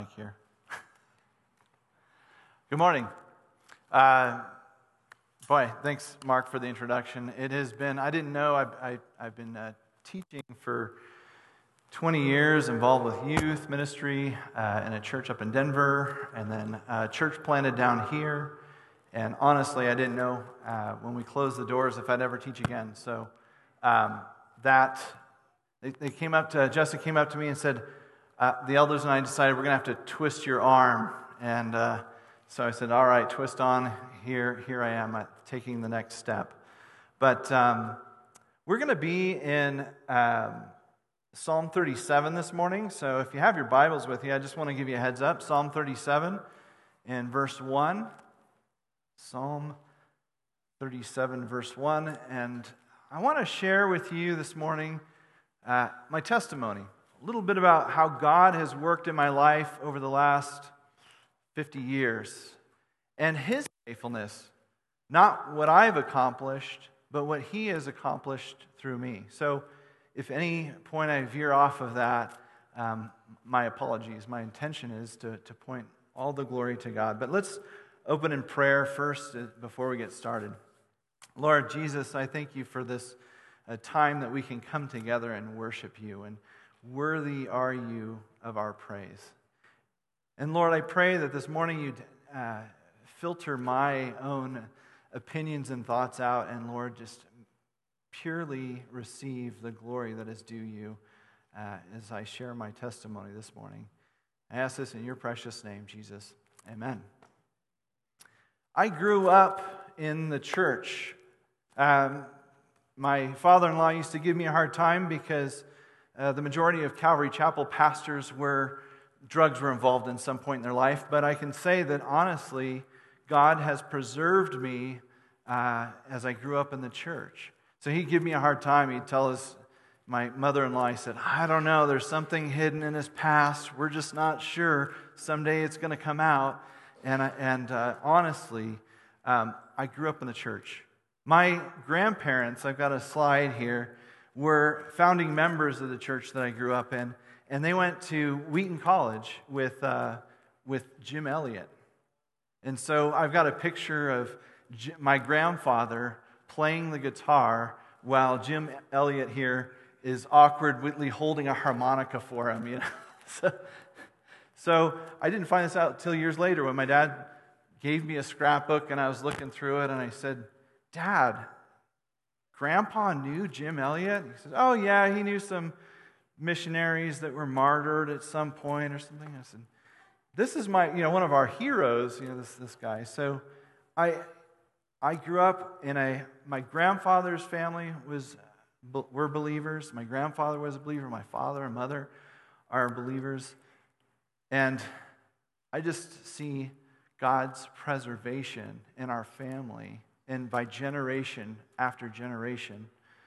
Here. Good morning. Thanks, Mark, for the introduction. It has been, I didn't know, I've been teaching for 20 years, involved with youth ministry in a church up in Denver, and then a church planted down here. And honestly, I didn't know when we closed the doors if I'd ever teach again. So Jessica came up to me and said, the elders and I decided we're going to have to twist your arm. And so I said, all right, twist on. Here I am taking the next step. But we're going to be in Psalm 37 this morning. So if you have your Bibles with you, I just want to give you a heads up. Psalm 37 in verse 1. Psalm 37 verse 1. And I want to share with you this morning my testimony. A little bit about how God has worked in my life over the last 50 years. And His faithfulness, not what I've accomplished, but what He has accomplished through me. So if any point I veer off of that, my apologies. My intention is to point all the glory to God. But let's open in prayer first before we get started. Lord Jesus, I thank You for this time that we can come together and worship You. And worthy are You of our praise. And Lord, I pray that this morning You'd filter my own opinions and thoughts out, and Lord, just purely receive the glory that is due You as I share my testimony this morning. I ask this in Your precious name, Jesus. Amen. I grew up in the church. My father-in-law used to give me a hard time because the majority of Calvary Chapel pastors drugs were involved in some point in their life, but I can say that honestly, God has preserved me as I grew up in the church. So he'd give me a hard time. He'd tell my mother-in-law, he said, I don't know, there's something hidden in his past. We're just not sure. Someday it's going to come out. And honestly, I grew up in the church. My grandparents, I've got a slide here, were founding members of the church that I grew up in, and they went to Wheaton College with Jim Elliot. And so I've got a picture of my grandfather playing the guitar while Jim Elliot here is awkwardly holding a harmonica for him. You know? So I didn't find this out till years later when my dad gave me a scrapbook and I was looking through it and I said, Dad, Grandpa knew Jim Elliot? He says, oh yeah, he knew some missionaries that were martyred at some point or something. I said, this is one of our heroes, this guy. So I grew up in my grandfather's family were believers. My grandfather was a believer. My father and mother are believers. And I just see God's preservation in our family and by generation after generation.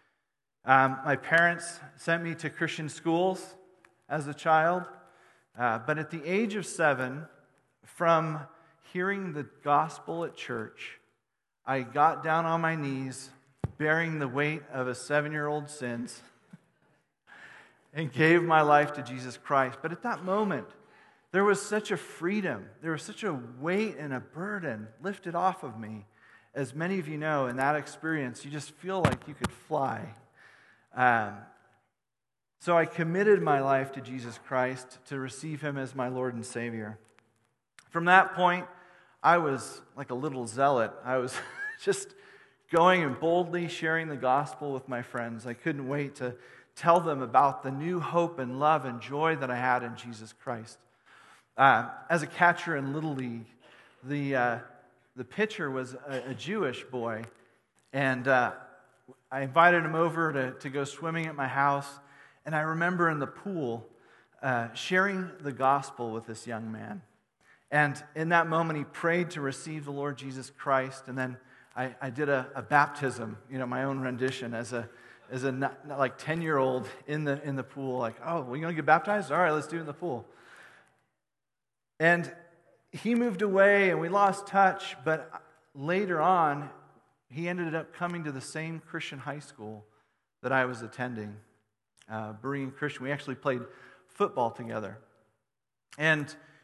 My parents sent me to Christian schools as a child, but at the age of 7, from hearing the gospel at church, I got down on my knees, bearing the weight of a 7-year-old's sins, and gave my life to Jesus Christ. But at that moment, there was such a freedom, there was such a weight and a burden lifted off of me. As many of you know, in that experience, you just feel like you could fly. So I committed my life to Jesus Christ to receive Him as my Lord and Savior. From that point, I was like a little zealot. I was just going and boldly sharing the gospel with my friends. I couldn't wait to tell them about the new hope and love and joy that I had in Jesus Christ. As a catcher in Little League, the pitcher was a Jewish boy, and I invited him over to go swimming at my house, and I remember in the pool sharing the gospel with this young man. And in that moment, he prayed to receive the Lord Jesus Christ, and then I did a baptism, my own rendition as a 10-year-old in the pool. Like, oh, well, you going to get baptized? All right, let's do it in the pool. And he moved away, and we lost touch. But later on, he ended up coming to the same Christian high school that I was attending, Berean Christian. We actually played football together. And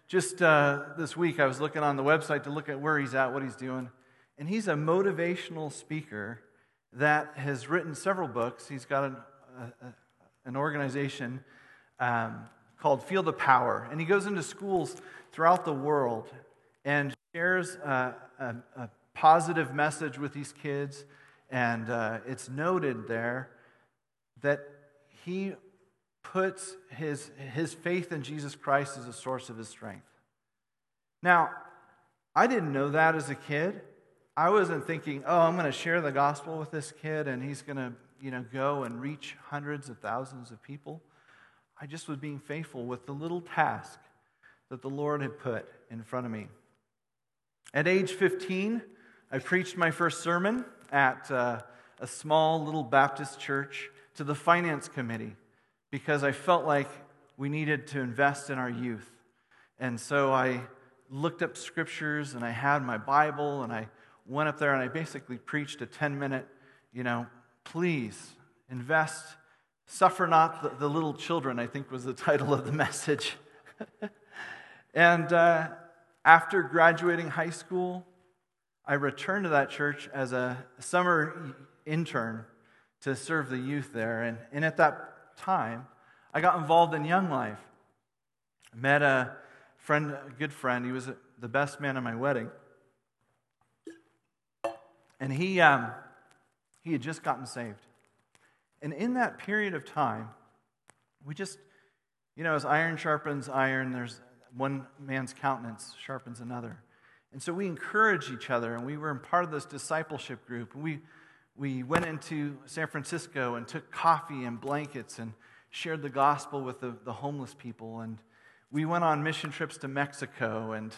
Just this week, I was looking on the website to look at where he's at, what he's doing. And he's a motivational speaker that has written several books. He's got an organization called Feel the Power. And he goes into schools throughout the world and shares a positive message with these kids. And it's noted there that he puts his faith in Jesus Christ as a source of his strength. Now, I didn't know that as a kid. I wasn't thinking, oh, I'm going to share the gospel with this kid and he's going to, go and reach hundreds of thousands of people. I just was being faithful with the little task that the Lord had put in front of me. At age 15, I preached my first sermon at a small little Baptist church to the finance committee, because I felt like we needed to invest in our youth. And so I looked up scriptures, and I had my Bible, and I went up there, and I basically preached a 10-minute, please invest, suffer not the little children, I think was the title of the message. And after graduating high school, I returned to that church as a summer intern to serve the youth there. And at that time, I got involved in Young Life. I met a good friend. He was the best man at my wedding. And he had just gotten saved. And in that period of time, we just, as iron sharpens iron, there's one man's countenance sharpens another. And so we encouraged each other, and we were part of this discipleship group. And we went into San Francisco and took coffee and blankets and shared the gospel with the homeless people. And we went on mission trips to Mexico. And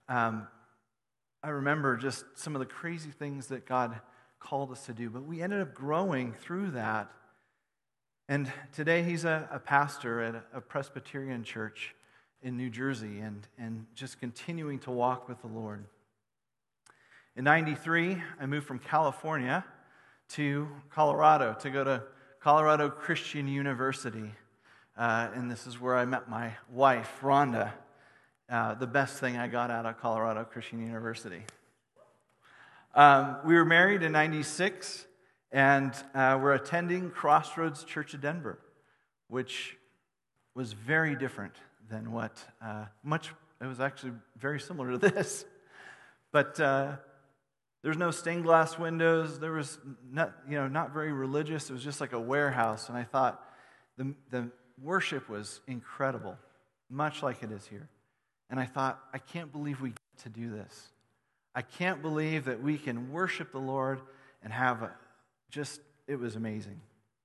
I remember just some of the crazy things that God called us to do. But we ended up growing through that. And today he's a pastor at a Presbyterian church in New Jersey and just continuing to walk with the Lord. In 93, I moved from California to Colorado to go to Colorado Christian University. And this is where I met my wife, Rhonda, the best thing I got out of Colorado Christian University. We were married in 96, and we're attending Crossroads Church of Denver, which was very different than what it was actually very similar to this. But there's no stained glass windows. There was not very religious. It was just like a warehouse. And I thought the worship was incredible, much like it is here. And I thought, I can't believe we get to do this. I can't believe that we can worship the Lord and have it was amazing.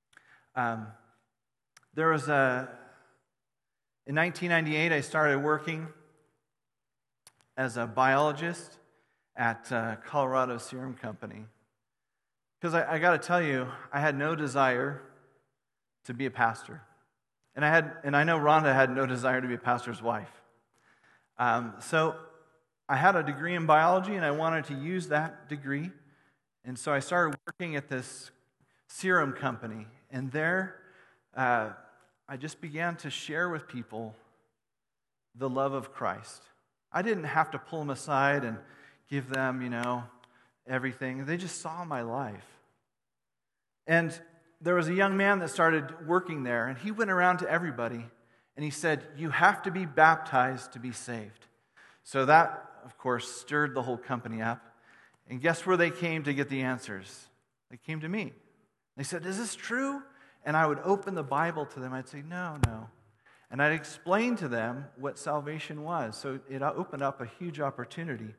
In 1998, I started working as a biologist at Colorado Serum Company. Because I got to tell you, I had no desire to be a pastor. And I know Rhonda had no desire to be a pastor's wife. So I had a degree in biology, and I wanted to use that degree. And so I started working at this serum company. And there, I just began to share with people the love of Christ. I didn't have to pull them aside and give them, everything. They just saw my life. And there was a young man that started working there, and he went around to everybody, and he said, you have to be baptized to be saved. So that, of course, stirred the whole company up. And guess where they came to get the answers? They came to me. They said, is this true? And I would open the Bible to them. I'd say, no. And I'd explain to them what salvation was. So it opened up a huge opportunity.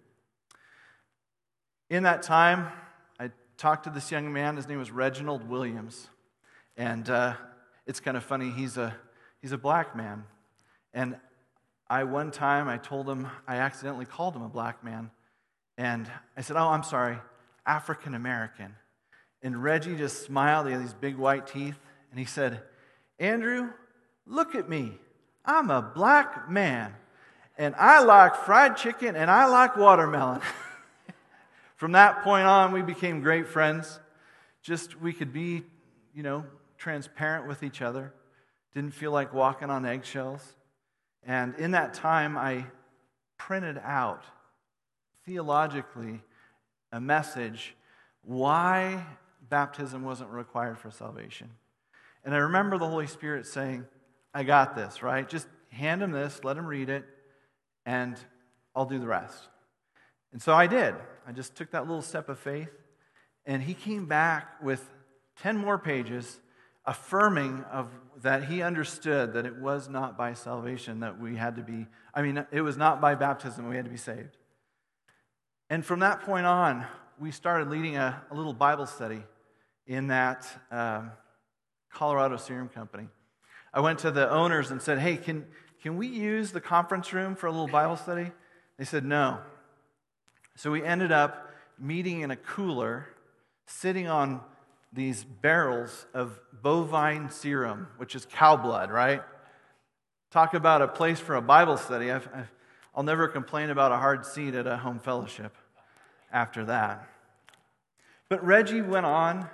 In that time, I talked to this young man. His name was Reginald Williams. And it's kind of funny. He's a black man. And one time I told him, I accidentally called him a black man. And I said, oh, I'm sorry, African American. And Reggie just smiled. He had these big white teeth. And he said, Andrew, look at me. I'm a black man. And I like fried chicken and I like watermelon. From that point on, we became great friends. We could be, transparent with each other. Didn't feel like walking on eggshells. And in that time, I printed out theologically a message why baptism wasn't required for salvation. And I remember the Holy Spirit saying, I got this, right? Just hand him this, let him read it, and I'll do the rest. And so I did. I just took that little step of faith, and he came back with 10 more pages affirming of that he understood that it was not by salvation that we had to be, it was not by baptism we had to be saved. And from that point on, we started leading a little Bible study in that Colorado Serum Company. I went to the owners and said, hey, can we use the conference room for a little Bible study? They said no. So we ended up meeting in a cooler, sitting on these barrels of bovine serum, which is cow blood, right? Talk about a place for a Bible study. I'll never complain about a hard seat at a home fellowship after that. But Reggie went on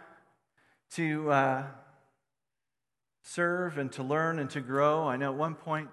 to serve and to learn and to grow. I know at one point,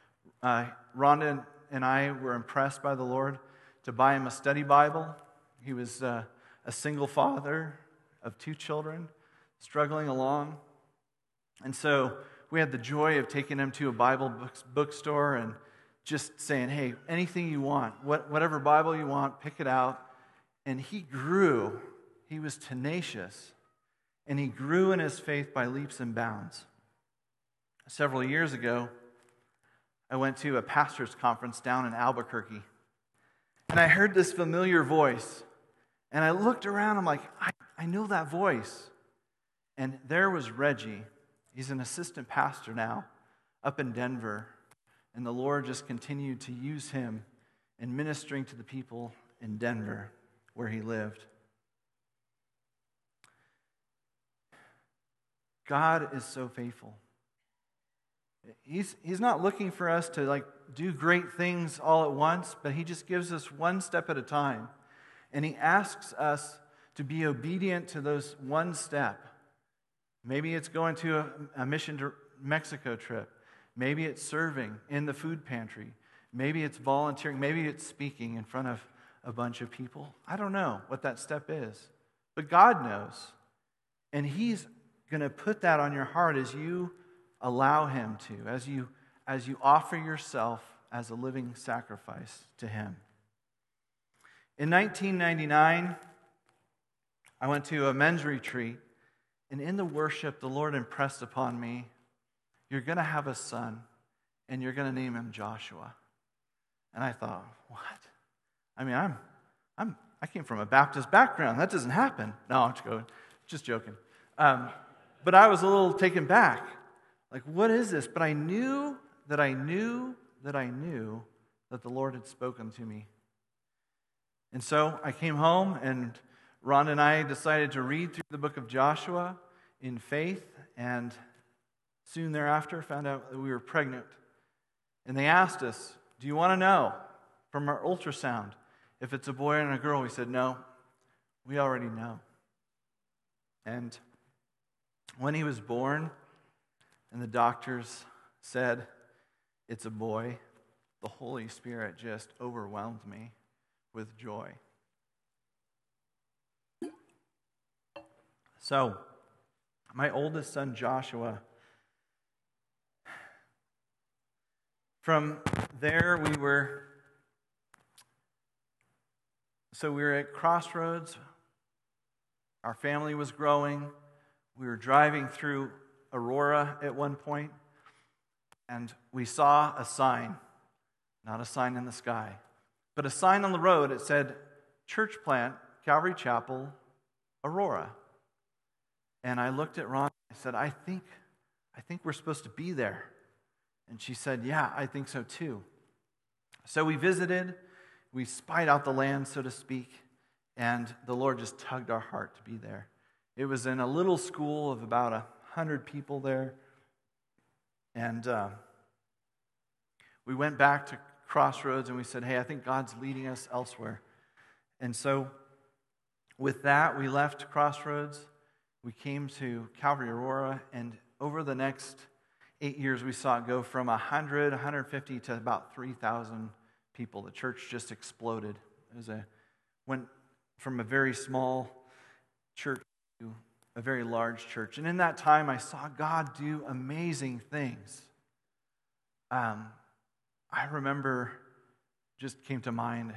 Rhonda and I were impressed by the Lord to buy him a study Bible. He was a single father of 2 children, struggling along. And so we had the joy of taking him to a Bible bookstore and just saying, hey, anything you want, whatever Bible you want, pick it out. And he grew. He was tenacious. And he grew in his faith by leaps and bounds. Several years ago, I went to a pastor's conference down in Albuquerque. And I heard this familiar voice. And I looked around, I'm like, I know that voice. And there was Reggie. He's an assistant pastor now up in Denver. And the Lord just continued to use him in ministering to the people in Denver where he lived. God is so faithful. He's not looking for us to do great things all at once, but he just gives us one step at a time. And he asks us to be obedient to those one step. Maybe it's going to a mission to Mexico trip. Maybe it's serving in the food pantry. Maybe it's volunteering. Maybe it's speaking in front of a bunch of people. I don't know what that step is, but God knows. And he's going to put that on your heart as you allow him to, as you offer yourself as a living sacrifice to him. In 1999, I went to a men's retreat, and in the worship, the Lord impressed upon me, you're going to have a son, and you're going to name him Joshua. And I thought, what? I came from a Baptist background. That doesn't happen. No, I'm just joking. But I was a little taken back. What is this? But I knew that the Lord had spoken to me. And so I came home, and Ron and I decided to read through the book of Joshua in faith, and soon thereafter found out that we were pregnant. And they asked us, do you want to know from our ultrasound if it's a boy and a girl? We said, no, we already know. And when he was born, and the doctors said, it's a boy, the Holy Spirit just overwhelmed me with joy. So, my oldest son, Joshua, from there we were at Crossroads. Our family was growing. We were driving through Aurora at one point, and we saw a sign, not a sign in the sky, but a sign on the road. It said, Church Plant, Calvary Chapel, Aurora. And I looked at Ron, I said, I think we're supposed to be there. And she said, yeah, I think so too. So we visited, we spied out the land, so to speak, and the Lord just tugged our heart to be there. It was in a little school of about 100 people there. And we went back to Crossroads and we said, hey, I think God's leading us elsewhere. And so with that, we left Crossroads. We came to Calvary Aurora, and over the next 8 years, we saw it go from 100, 150 to about 3,000 people. The church just exploded. Went from a very small church to a very large church. And in that time, I saw God do amazing things. I remember, just came to mind,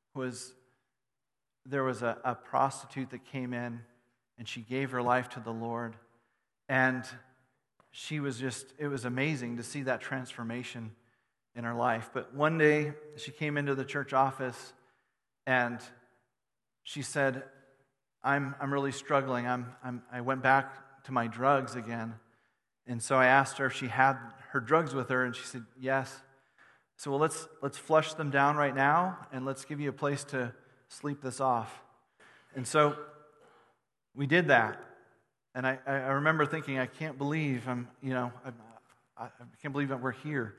there was a prostitute that came in, and she gave her life to the Lord. And it was amazing to see that transformation in her life. But one day, she came into the church office, and she said, I'm really struggling. I went back to my drugs again. And so I asked her if she had her drugs with her, and she said, yes. So well, let's flush them down right now, and let's give you a place to sleep this off. And so we did that. And I remember thinking, I can't believe I can't believe that we're here.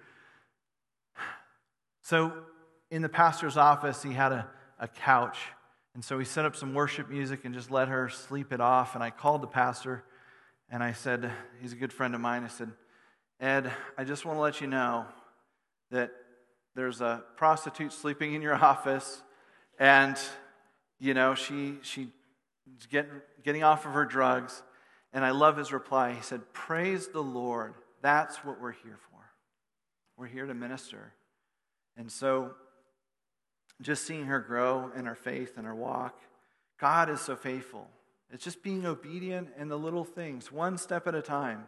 So in the pastor's office, he had a couch. And so he set up some worship music and just let her sleep it off. And I called the pastor, and I said, he's a good friend of mine. I said, Ed, I just want to let you know that there's a prostitute sleeping in your office, and, she's getting off of her drugs. And I love his reply. He said, praise the Lord. That's what we're here for. We're here to minister. And so just seeing her grow in her faith and her walk, God is so faithful. It's just being obedient in the little things, one step at a time.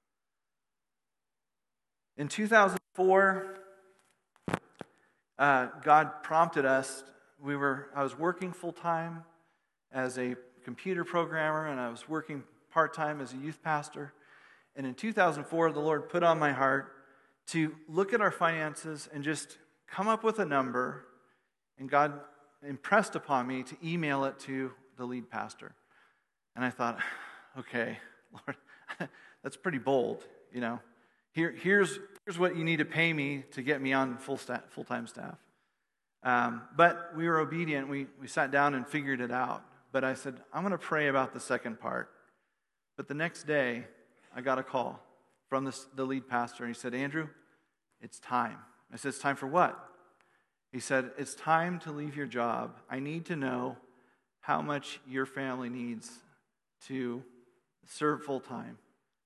In 2004, God prompted us. I was working full-time as a computer programmer, and I was working part-time as a youth pastor. And in 2004, the Lord put on my heart to look at our finances and just come up with a number. And God impressed upon me to email it to the lead pastor. And I thought, okay, Lord, that's pretty bold, Here's what you need to pay me to get me on full-time staff. But we were obedient. We sat down and figured it out. But I said, I'm going to pray about the second part. But the next day, I got a call from the lead pastor. And he said, Andrew, it's time. I said, it's time for what? He said, it's time to leave your job. I need to know how much your family needs to serve full-time.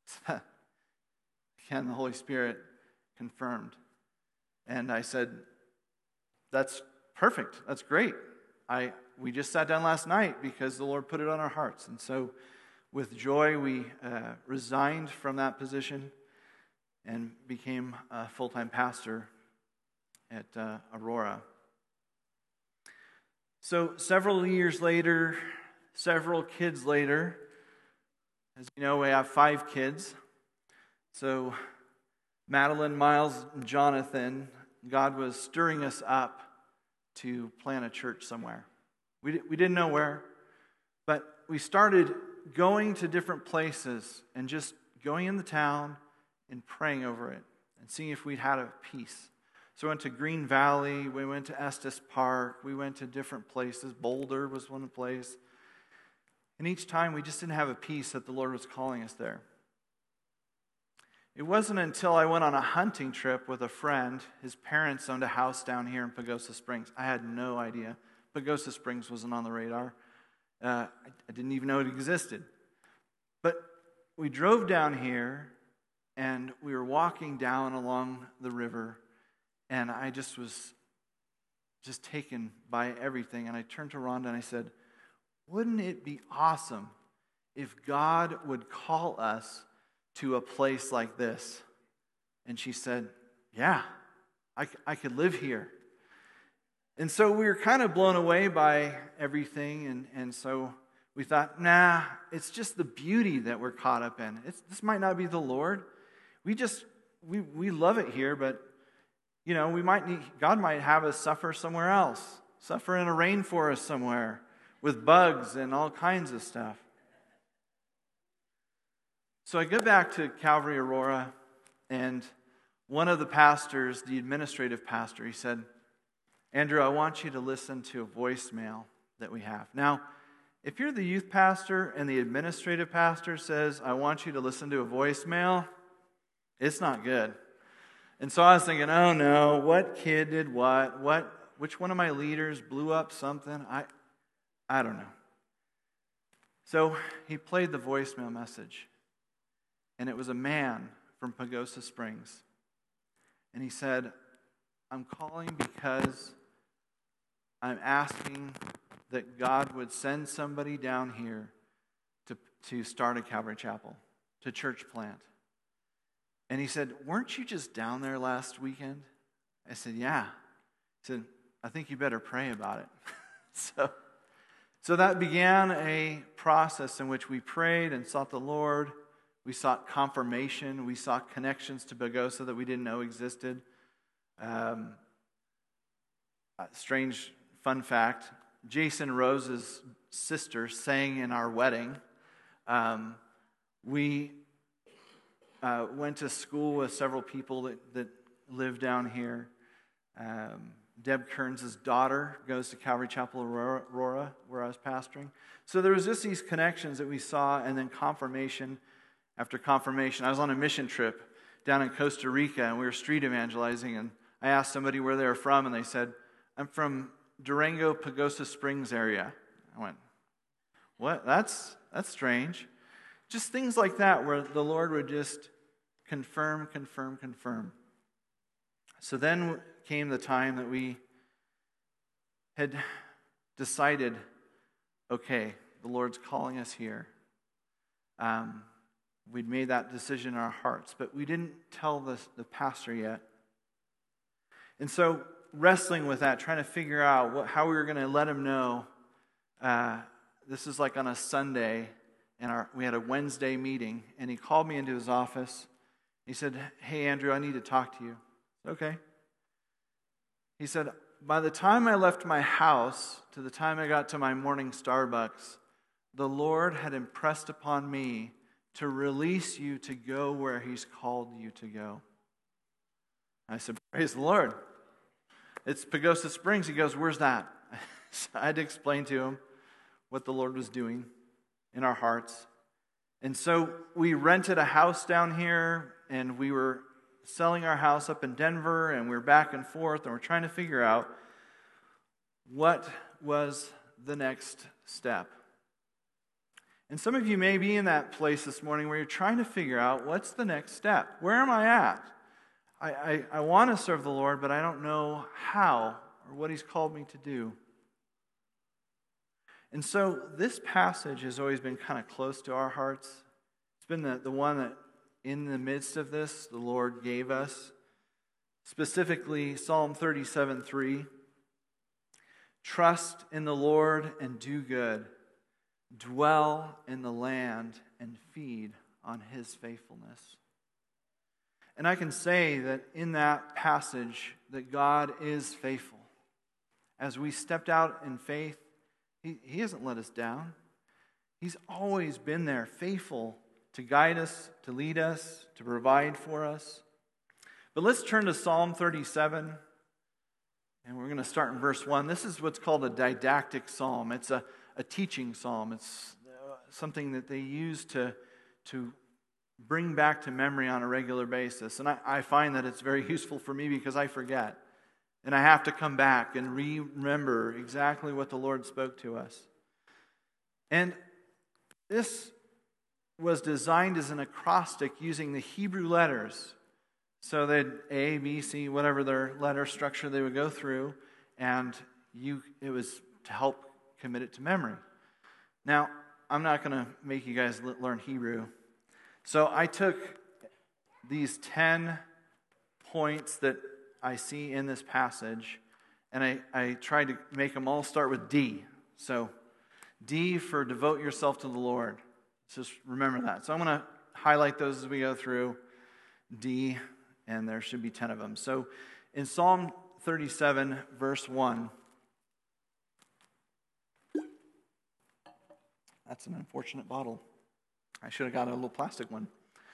Again, the Holy Spirit confirmed. And I said, that's perfect. That's great. We just sat down last night because the Lord put it on our hearts. And so with joy, we resigned from that position and became a full-time pastor at Aurora. So several years later, several kids later, as you know, we have 5 kids. So Madeline, Miles, and Jonathan, God was stirring us up to plant a church somewhere. We didn't know where, but we started going to different places and just going in the town and praying over it and seeing if we'd had a peace. So we went to Green Valley, we went to Estes Park, we went to different places. Boulder was one place. And each time we just didn't have a peace that the Lord was calling us there. It wasn't until I went on a hunting trip with a friend. His parents owned a house down here in Pagosa Springs. I had no idea. Pagosa Springs wasn't on the radar. I didn't even know it existed. But we drove down here, and we were walking down along the river, and I just was taken by everything. And I turned to Rhonda and I said, wouldn't it be awesome if God would call us to a place like this? And she said, yeah, I could live here. And so we were kind of blown away by everything, and so we thought, nah, it's just the beauty that we're caught up in. This might not be the Lord. We love it here, but God might have us suffer somewhere else, suffer in a rainforest somewhere with bugs and all kinds of stuff. So I go back to Calvary Aurora, and one of the pastors, the administrative pastor, he said, Andrew, I want you to listen to a voicemail that we have. Now, if you're the youth pastor and the administrative pastor says, I want you to listen to a voicemail, it's not good. And so I was thinking, oh no, what kid did what which one of my leaders blew up something. I don't know. So he played the voicemail message, and it was a man from Pagosa Springs. And he said, I'm calling because I'm asking that God would send somebody down here to start a Calvary Chapel, to church plant. And he said, weren't you just down there last weekend? I said, yeah. He said, I think you better pray about it. So that began a process in which we prayed and sought the Lord. We sought confirmation. We sought connections to Pagosa that we didn't know existed. Strange fun fact, Jason Rose's sister sang in our wedding. We went to school with several people that live down here. Deb Kearns' daughter goes to Calvary Chapel Aurora, where I was pastoring. So there was just these connections that we saw, and then confirmation after confirmation. I was on a mission trip down in Costa Rica, and we were street evangelizing, and I asked somebody where they were from, and they said, I'm from Durango, Pagosa Springs area. I went, what? That's strange. Just things like that where the Lord would just confirm. So then came the time that we had decided, okay, the Lord's calling us here. We'd made that decision in our hearts, but we didn't tell the pastor yet. And so wrestling with that, trying to figure out how we were going to let him know. This is like on a Sunday, and we had a Wednesday meeting, and he called me into his office. He said, hey, Andrew, I need to talk to you. Okay. He said, by the time I left my house to the time I got to my morning Starbucks, the Lord had impressed upon me to release you to go where He's called you to go. I said, praise the Lord. It's Pagosa Springs. He goes, where's that? So I had to explain to him what the Lord was doing in our hearts. And so we rented a house down here, and we were selling our house up in Denver, and we were back and forth, and we're trying to figure out what was the next step. And some of you may be in that place this morning where you're trying to figure out what's the next step. Where am I at? I want to serve the Lord, but I don't know how or what He's called me to do. And so this passage has always been kind of close to our hearts. It's been the one that in the midst of this, the Lord gave us. Specifically, Psalm 37:3. Trust in the Lord and do good. Dwell in the land and feed on His faithfulness. And I can say that in that passage that God is faithful. As we stepped out in faith, He hasn't let us down. He's always been there, faithful to guide us, to lead us, to provide for us. But let's turn to Psalm 37, and we're going to start in verse 1. This is what's called a didactic psalm. It's a teaching psalm. It's something that they use to bring back to memory on a regular basis. And I find that it's very useful for me because I forget. And I have to come back and remember exactly what the Lord spoke to us. And this was designed as an acrostic using the Hebrew letters. So that A, B, C, whatever their letter structure they would go through, and it was to help commit it to memory. Now, I'm not going to make you guys learn Hebrew. So I took these 10 points that I see in this passage, and I tried to make them all start with D. So D for devote yourself to the Lord. Just remember that. So I'm going to highlight those as we go through. D, and there should be 10 of them. So in Psalm 37, verse 1, that's an unfortunate bottle. I should have got a little plastic one.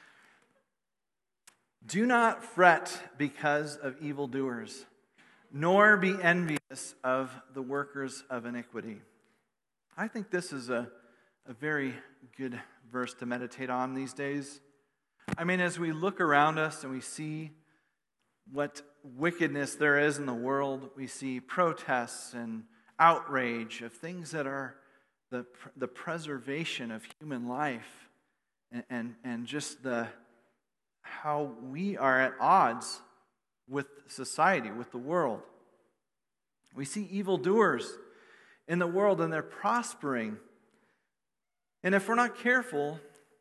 Do not fret because of evildoers, nor be envious of the workers of iniquity. I think this is a very good verse to meditate on these days. I mean, as we look around us and we see what wickedness there is in the world. We see protests and outrage of things that are the preservation of human life and just how we are at odds with society, with the world. We see evildoers in the world and they're prospering. And if we're not careful,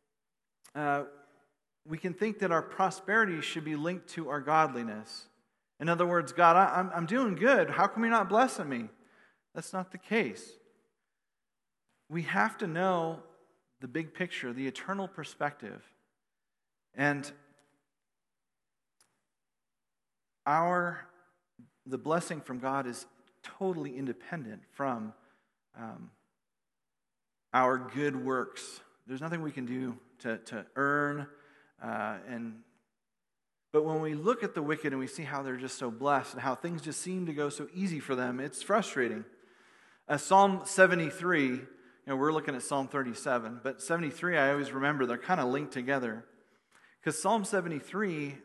we can think that our prosperity should be linked to our godliness. In other words, God, I'm doing good. How come you're not blessing me? That's not the case. We have to know the big picture, the eternal perspective. And the blessing from God is totally independent from our good works. There's nothing we can do to earn. But when we look at the wicked and we see how they're just so blessed and how things just seem to go so easy for them, it's frustrating. Psalm 73, we're looking at Psalm 37, but 73, I always remember, they're kind of linked together. Because Psalm 73,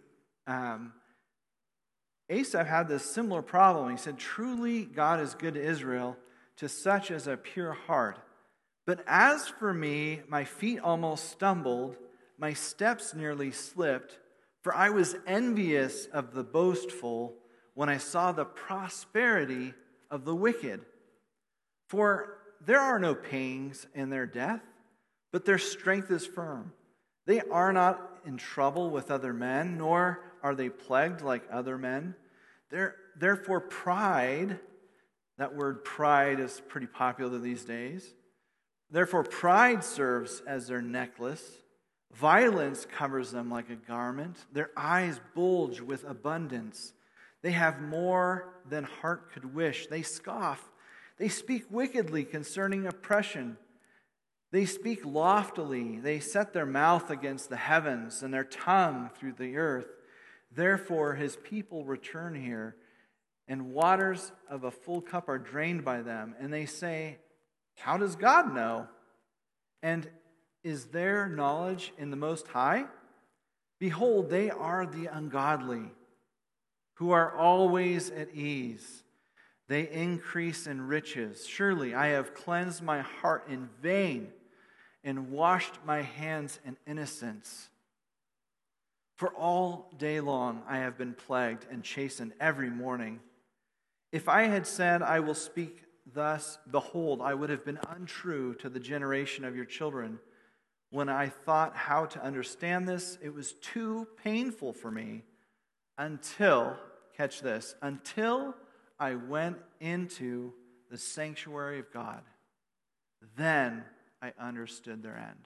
Asaph had this similar problem. He said, "Truly God is good to Israel, to such as a pure heart. But as for me, my feet almost stumbled, my steps nearly slipped, for I was envious of the boastful when I saw the prosperity of the wicked. For there are no pangs in their death, but their strength is firm. They are not in trouble with other men, nor are they plagued like other men. Therefore pride," that word pride is pretty popular these days, "therefore pride serves as their necklace. Violence covers them like a garment. Their eyes bulge with abundance. They have more than heart could wish. They scoff. They speak wickedly concerning oppression. They speak loftily. They set their mouth against the heavens and their tongue through the earth. Therefore his people return here, and waters of a full cup are drained by them. And they say, 'How does God know? And is there knowledge in the Most High?' Behold, they are the ungodly, who are always at ease. They increase in riches. Surely I have cleansed my heart in vain and washed my hands in innocence. For all day long I have been plagued and chastened every morning. If I had said, 'I will speak thus,' behold, I would have been untrue to the generation of your children. When I thought how to understand this, it was too painful for me until," catch this, "until I went into the sanctuary of God. Then I understood their end."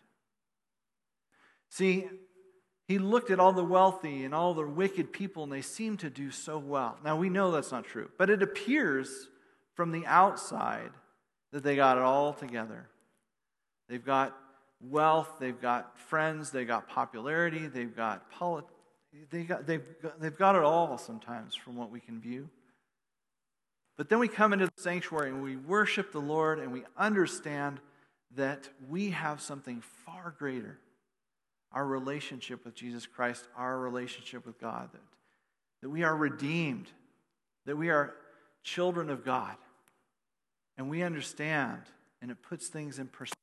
See, he looked at all the wealthy and all the wicked people, and they seemed to do so well. Now, we know that's not true, but it appears from the outside that they got it all together. They've got wealth, they've got friends, they've got popularity, they've got they've got it all sometimes from what we can view. But then we come into the sanctuary and we worship the Lord and we understand that we have something far greater. Our relationship with Jesus Christ, our relationship with God, that we are redeemed, that we are children of God. And we understand, and it puts things in perspective.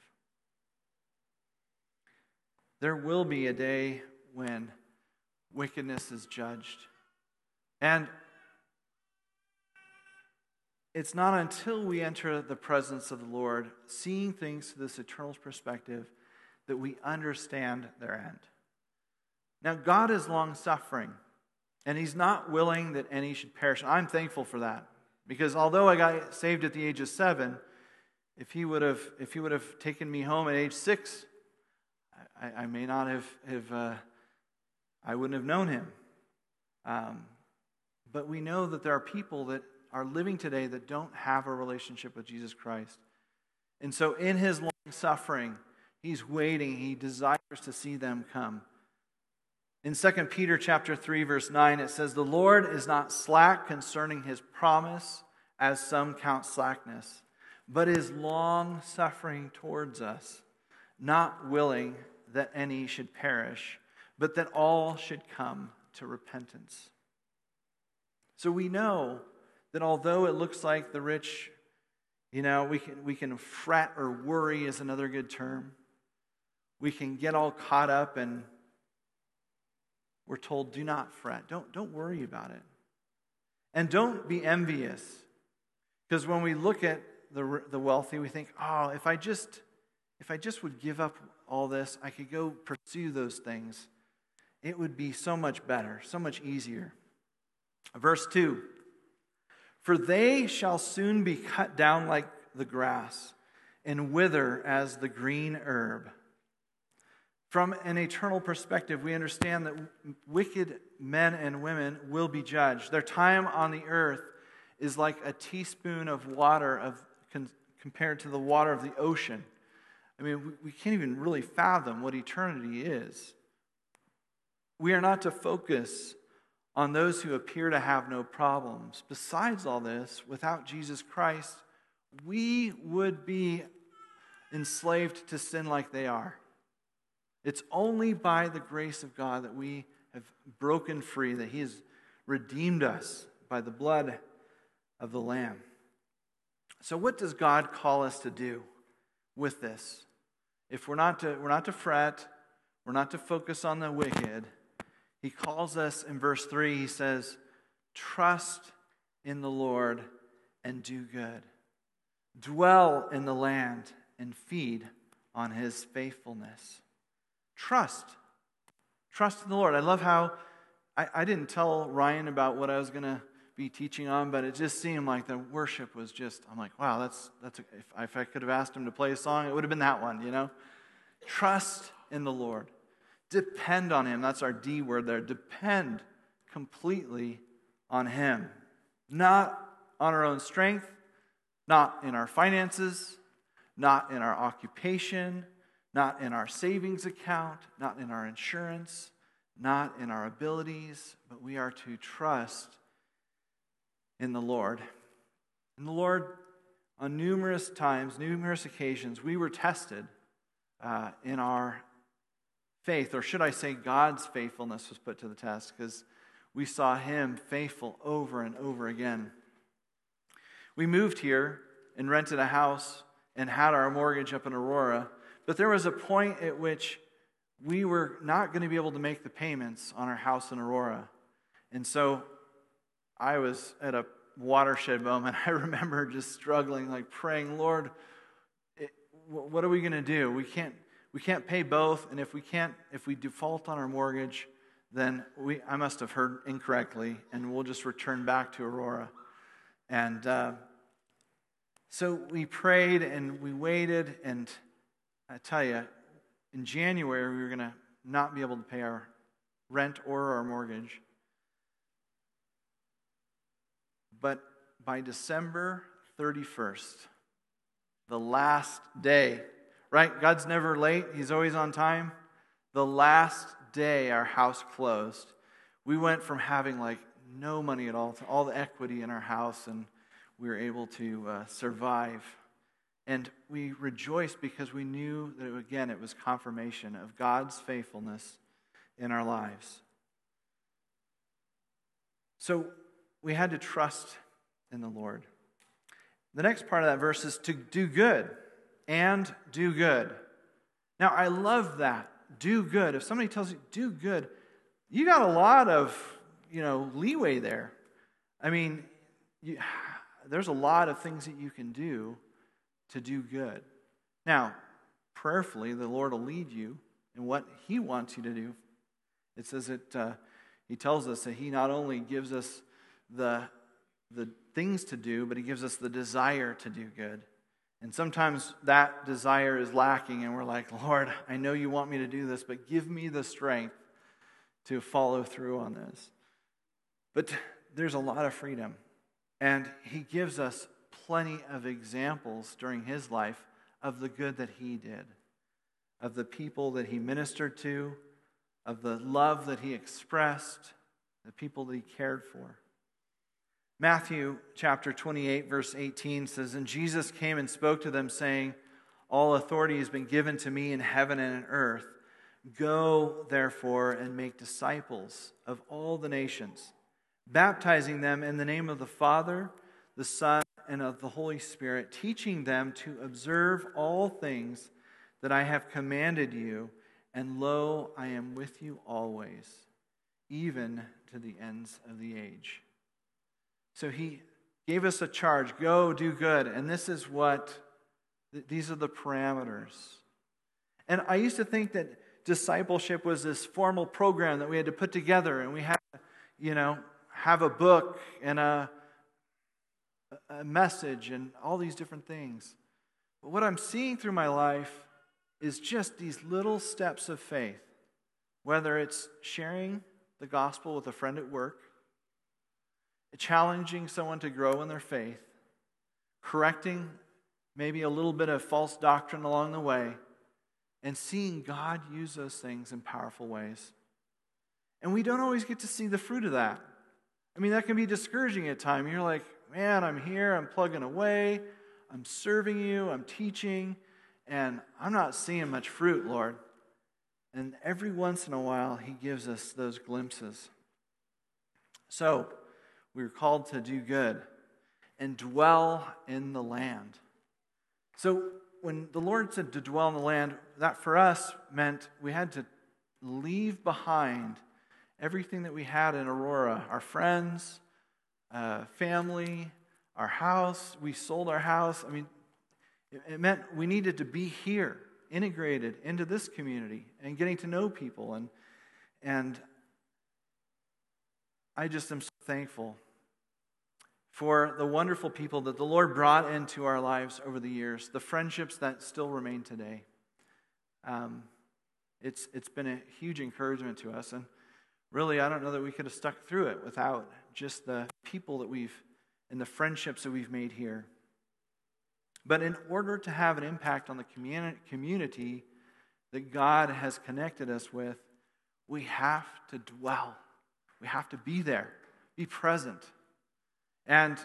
There will be a day when wickedness is judged. And it's not until we enter the presence of the Lord, seeing things through this eternal perspective, that we understand their end. Now, God is long-suffering, and He's not willing that any should perish. I'm thankful for that, because although I got saved at the age of 7, if He would have taken me home at age 6, I may not have I wouldn't have known Him. But we know that there are people that are living today that don't have a relationship with Jesus Christ. And so in His long suffering, He's waiting. He desires to see them come. In 2 Peter chapter 3, verse 9, it says, "The Lord is not slack concerning His promise, as some count slackness, but is long-suffering towards us, not willing that any should perish, but that all should come to repentance." So we know that although it looks like the rich, we can fret or worry is another good term. We can get all caught up and we're told, do not fret. Don't worry about it. And don't be envious. Because when we look at the wealthy, we think, oh, if I just would give up all this, I could go pursue those things. It would be so much better, so much easier. Verse 2, for they shall soon be cut down like the grass and wither as the green herb. From an eternal perspective, we understand that wicked men and women will be judged. Their time on the earth is like a teaspoon of water compared to the water of the ocean. I mean, we can't even really fathom what eternity is. We are not to focus on those who appear to have no problems. Besides all this, without Jesus Christ, we would be enslaved to sin like they are. It's only by the grace of God that we have broken free, that He has redeemed us by the blood of the Lamb. So what does God call us to do with this? If we're not to fret, we're not to focus on the wicked, He calls us in verse 3, He says, trust in the Lord and do good. Dwell in the land and feed on His faithfulness. Trust in the Lord. I love how I didn't tell Ryan about what I was going to be teaching on, but it just seemed like the worship was just, I'm like, wow, that's if I could have asked him to play a song, it would have been that one, Trust in the Lord. Depend on Him. That's our D word there. Depend completely on Him. Not on our own strength, not in our finances, not in our occupation, not in our savings account, not in our insurance, not in our abilities, but we are to trust in the Lord. And the Lord, on numerous times, numerous occasions, we were tested in our faith, or should I say God's faithfulness was put to the test, because we saw Him faithful over and over again. We moved here and rented a house and had our mortgage up in Aurora, but there was a point at which we were not going to be able to make the payments on our house in Aurora. And so I was at a watershed moment. I remember just struggling, like praying, Lord, what are we going to do? We can't pay both, and if we default on our mortgage, then I must have heard incorrectly, and we'll just return back to Aurora. And so we prayed and we waited, and I tell you, in January we were going to not be able to pay our rent or our mortgage. But by December 31st, the last day, right? God's never late. He's always on time. The last day our house closed, we went from having like no money at all to all the equity in our house, and we were able to survive. And we rejoiced because we knew that, again, it was confirmation of God's faithfulness in our lives. So we had to trust in the Lord. The next part of that verse is to do good and do good. Now, I love that. Do good. If somebody tells you, do good, you got a lot of, leeway there. I mean, there's a lot of things that you can do to do good. Now, prayerfully, the Lord will lead you in what He wants you to do. It says that He tells us that He not only gives us the things to do, but He gives us the desire to do good. And sometimes that desire is lacking, and we're like, Lord, I know You want me to do this, but give me the strength to follow through on this. But there's a lot of freedom, and He gives us plenty of examples during His life of the good that He did, of the people that He ministered to, of the love that He expressed, the people that He cared for. Matthew chapter 28, verse 18 says, and Jesus came and spoke to them, saying, all authority has been given to me in heaven and in earth. Go, therefore, and make disciples of all the nations, baptizing them in the name of the Father, the Son, and of the Holy Spirit, teaching them to observe all things that I have commanded you, and lo, I am with you always, even to the ends of the age. So he gave us a charge, go do good, and these are the parameters. And I used to think that discipleship was this formal program that we had to put together, and we had to, have a book and a message and all these different things. But what I'm seeing through my life is just these little steps of faith, whether it's sharing the gospel with a friend at work, challenging someone to grow in their faith, correcting maybe a little bit of false doctrine along the way, and seeing God use those things in powerful ways. And we don't always get to see the fruit of that. I mean, that can be discouraging at times. You're like, man, I'm here, I'm plugging away, I'm serving you, I'm teaching, and I'm not seeing much fruit, Lord. And every once in a while, he gives us those glimpses. So, we're called to do good and dwell in the land. So, when the Lord said to dwell in the land, that for us meant we had to leave behind everything that we had in Aurora, our friends, family, our house. We sold our house. I mean, it meant we needed to be here, integrated into this community and getting to know people. And I just am so thankful for the wonderful people that the Lord brought into our lives over the years, the friendships that still remain today. It's been a huge encouragement to us, and really, I don't know that we could have stuck through it without just the people that and the friendships that we've made here. But in order to have an impact on the community that God has connected us with, we have to dwell. We have to be there, be present. And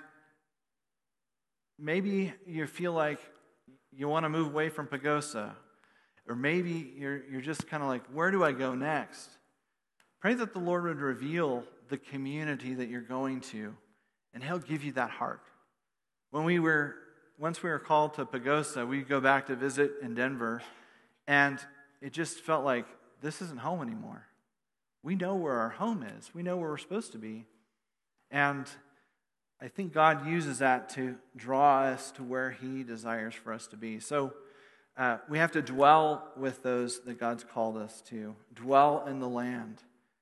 maybe you feel like you want to move away from Pagosa, or maybe you're just kind of like, where do I go next? Pray that the Lord would reveal the community that you're going to, and he'll give you that heart. Once we were called to Pagosa, we'd go back to visit in Denver, and it just felt like this isn't home anymore. We know where our home is. We know where we're supposed to be. And I think God uses that to draw us to where he desires for us to be. So we have to dwell with those that God's called us to, dwell in the land.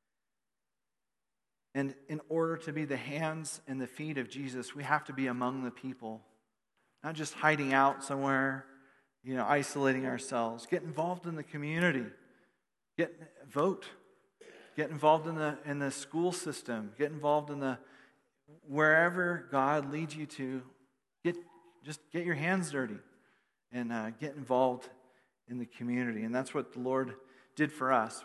And in order to be the hands and the feet of Jesus, we have to be among the people, not just hiding out somewhere, isolating ourselves. Get involved in the community. Vote. Get involved in the school system. Get involved in wherever God leads you to. Get your hands dirty and get involved in the community. And that's what the Lord did for us.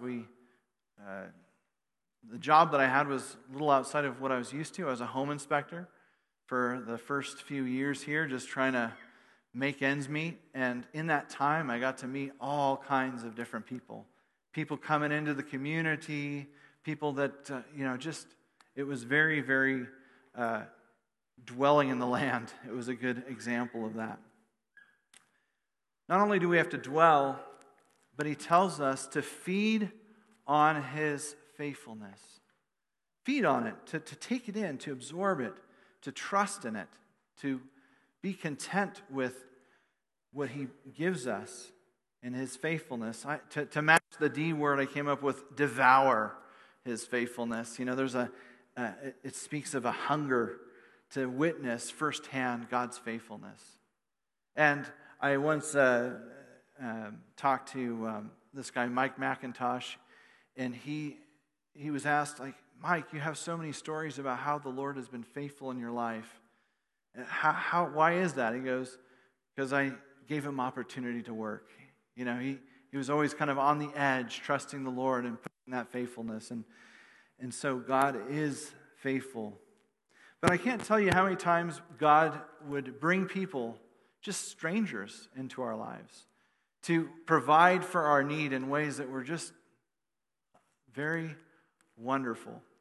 The job that I had was a little outside of what I was used to. I was a home inspector for the first few years here, just trying to make ends meet. And in that time, I got to meet all kinds of different people. People coming into the community, people that, it was very, very dwelling in the land. It was a good example of that. Not only do we have to dwell, but he tells us to feed on his faithfulness. Feed on it, to take it in, to absorb it, to trust in it, to be content with what he gives us in his faithfulness. To match the D word I came up with, devour his faithfulness. It speaks of a hunger to witness firsthand God's faithfulness. And I once talked to this guy, Mike McIntosh, and he was asked, Mike, you have so many stories about how the Lord has been faithful in your life. Why is that? He goes, because I gave him opportunity to work. He was always kind of on the edge, trusting the Lord and putting that faithfulness. And so God is faithful. But I can't tell you how many times God would bring people, just strangers, into our lives to provide for our need in ways that were just very wonderful.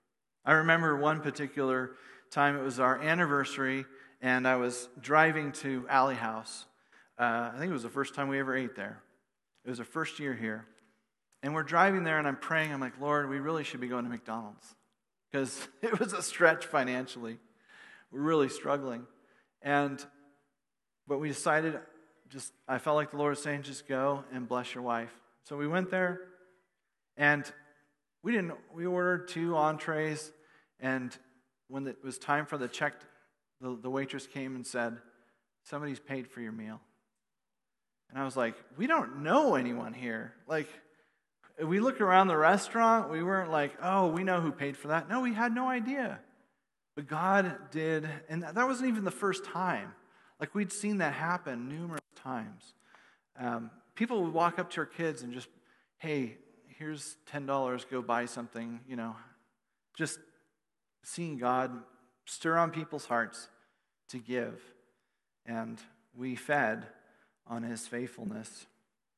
I remember one particular time, it was our anniversary, and I was driving to Alley House. I think it was the first time we ever ate there. It was our first year here. And we're driving there, and I'm praying. I'm like, Lord, we really should be going to McDonald's. Because it was a stretch financially. We're really struggling. But we decided, I felt like the Lord was saying, just go and bless your wife. So we went there, and we ordered 2 entrees, and when it was time for the check, the waitress came and said, somebody's paid for your meal. And I was like, we don't know anyone here. Like, we looked around the restaurant, we weren't like, oh, we know who paid for that. No, we had no idea. But God did, and that wasn't even the first time. Like, we'd seen that happen numerous times. People would walk up to our kids and just, hey, here's $10, go buy something, just seeing God stir on people's hearts to give. And we fed on his faithfulness.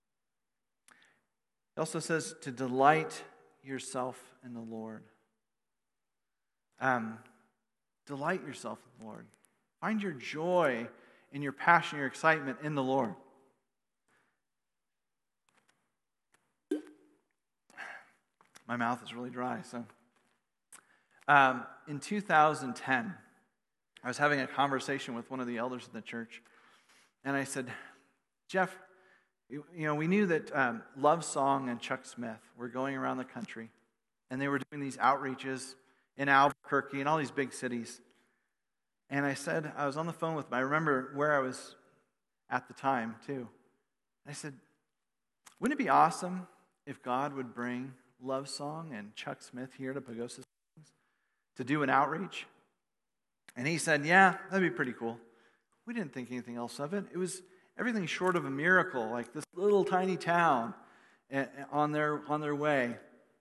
It also says to delight yourself in the Lord. Delight yourself in the Lord. Find your joy and your passion, your excitement in the Lord. My mouth is really dry, so. In 2010, I was having a conversation with one of the elders in the church, and I said, Jeff, we knew that Love Song and Chuck Smith were going around the country, and they were doing these outreaches in Albuquerque and all these big cities. And I said, I was on the phone with them. I remember where I was at the time, too. I said, wouldn't it be awesome if God would bring Love Song and Chuck Smith here to Pagosa Springs to do an outreach? And he said, yeah, that'd be pretty cool. We didn't think anything else of it. It was everything short of a miracle, like this little tiny town on their way.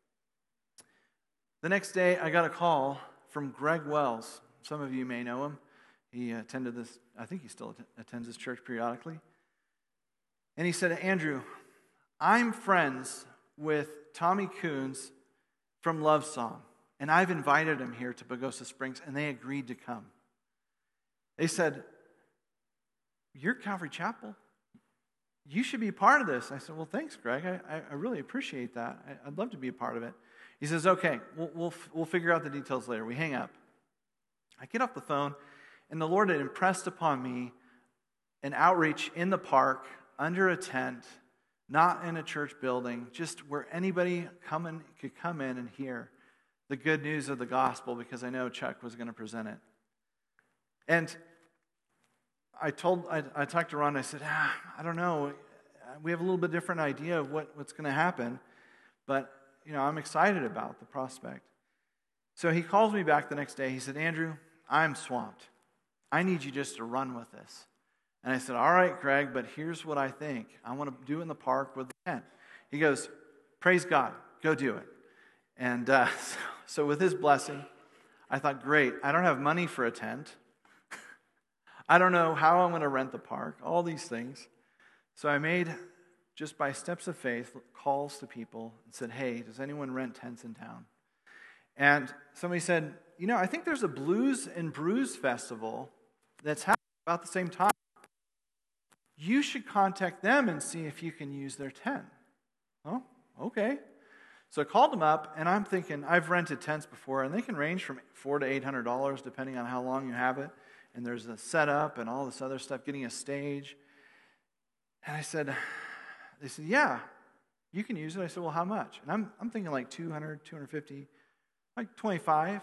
The next day, I got a call from Greg Wells. Some of you may know him. He attended this, I think he still attends this church periodically. And he said, Andrew, I'm friends with Tommy Coons from Love Song, and I've invited him here to Pagosa Springs, and they agreed to come. They said, you're Calvary Chapel. You should be part of this. I said, well, thanks, Greg. I really appreciate that. I'd love to be a part of it. He says, okay, we'll figure out the details later. We hang up. I get off the phone, and the Lord had impressed upon me an outreach in the park, under a tent, not in a church building, just where anybody could come in and hear the good news of the gospel, because I know Chuck was going to present it. And I talked to Ron, I said, I don't know. We have a little bit different idea of what's going to happen, but I'm excited about the prospect. So he calls me back the next day. He said, Andrew, I'm swamped. I need you just to run with this. And I said, all right, Greg, but here's what I think. I want to do it in the park with the tent. He goes, praise God, go do it. And so with his blessing, I thought, great, I don't have money for a tent. I don't know how I'm going to rent the park, all these things. So I made, just by steps of faith, calls to people and said, hey, does anyone rent tents in town? And somebody said, I think there's a Blues and Brews festival that's happening about the same time. You should contact them and see if you can use their tent. Oh, okay. So I called them up, and I'm thinking, I've rented tents before, and they can range from $400 to $800 depending on how long you have it. And there's a setup and all this other stuff, getting a stage. And they said, yeah, you can use it. I said, well, how much? And I'm thinking like $200, $250, like $25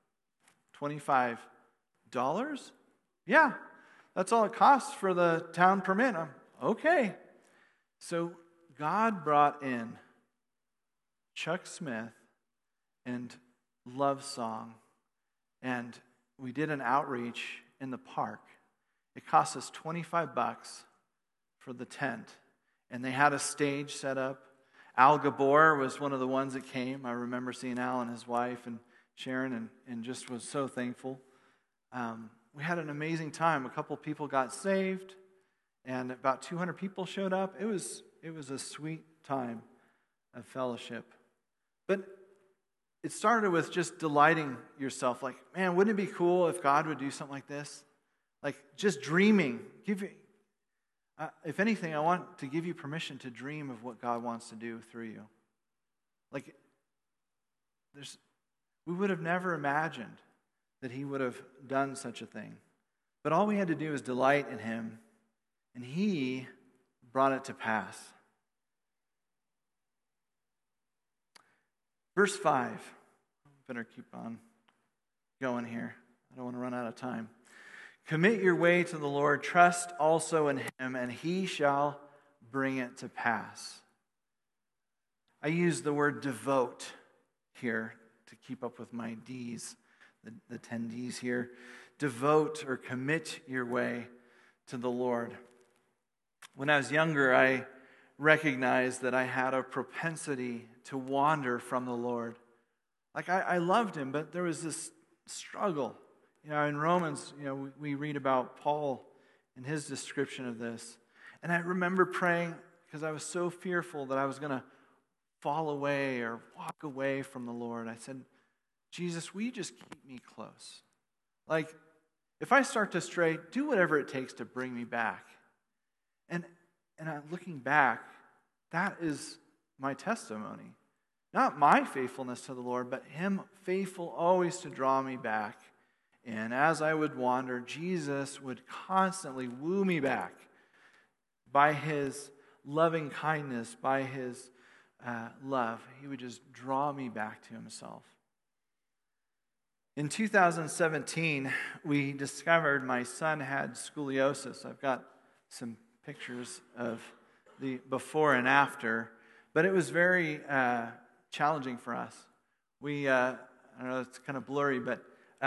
Yeah, that's all it costs for the town permit. Okay. So God brought in Chuck Smith and Love Song, and we did an outreach in the park. It cost us $25 for the tent, and they had a stage set up. Al Gabor was one of the ones that came. I remember seeing Al and his wife and Sharon, and just was so thankful. We had an amazing time. A couple people got saved, and about 200 people showed up. It was a sweet time of fellowship. But it started with just delighting yourself. Like, man, wouldn't it be cool if God would do something like this? Like, just dreaming. If anything, I want to give you permission to dream of what God wants to do through you. Like, we would have never imagined that He would have done such a thing. But all we had to do is delight in Him, and He brought it to pass. Verse 5. Better keep on going here. I don't want to run out of time. Commit your way to the Lord. Trust also in Him, and He shall bring it to pass. I use the word devote here to keep up with my D's, the 10 D's here. Devote or commit your way to the Lord. When I was younger, I recognized that I had a propensity to wander from the Lord. Like, I loved Him, but there was this struggle. In Romans, we read about Paul and his description of this. And I remember praying because I was so fearful that I was going to fall away or walk away from the Lord. I said, Jesus, will you just keep me close? Like, if I start to stray, do whatever it takes to bring me back. And looking back, that is my testimony. Not my faithfulness to the Lord, but Him faithful always to draw me back. And as I would wander, Jesus would constantly woo me back by His loving kindness, by His love. He would just draw me back to Himself. In 2017, we discovered my son had scoliosis. I've got some pictures of the before and after, but it was very challenging for us. I don't know, it's kind of blurry, but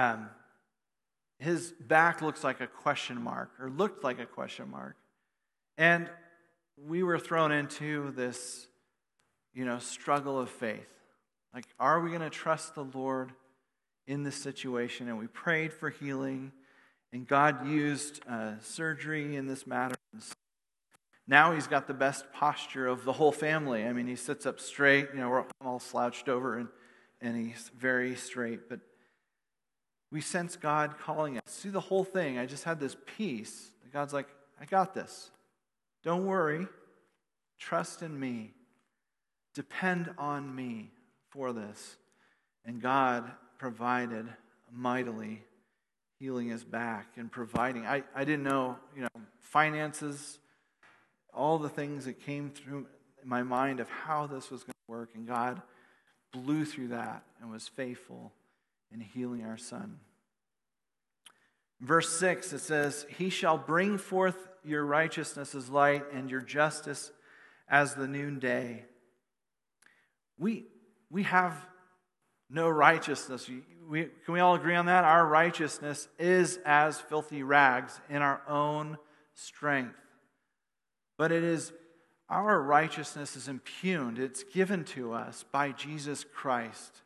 his back looks like a question mark, or looked like a question mark. And we were thrown into this, struggle of faith. Like, are we going to trust the Lord in this situation? And we prayed for healing, and God used surgery in this matter. Now he's got the best posture of the whole family. I mean, he sits up straight. We're all slouched over, and he's very straight. But we sense God calling us. See the whole thing. I just had this peace. God's like, I got this. Don't worry. Trust in me. Depend on me for this. And God provided mightily, healing his back and providing. I didn't know, finances, all the things that came through my mind of how this was going to work. And God blew through that and was faithful in healing our son. Verse 6, it says, He shall bring forth your righteousness as light and your justice as the noonday. We have no righteousness. Can we all agree on that? Our righteousness is as filthy rags in our own strength. But our righteousness is impugned. It's given to us by Jesus Christ.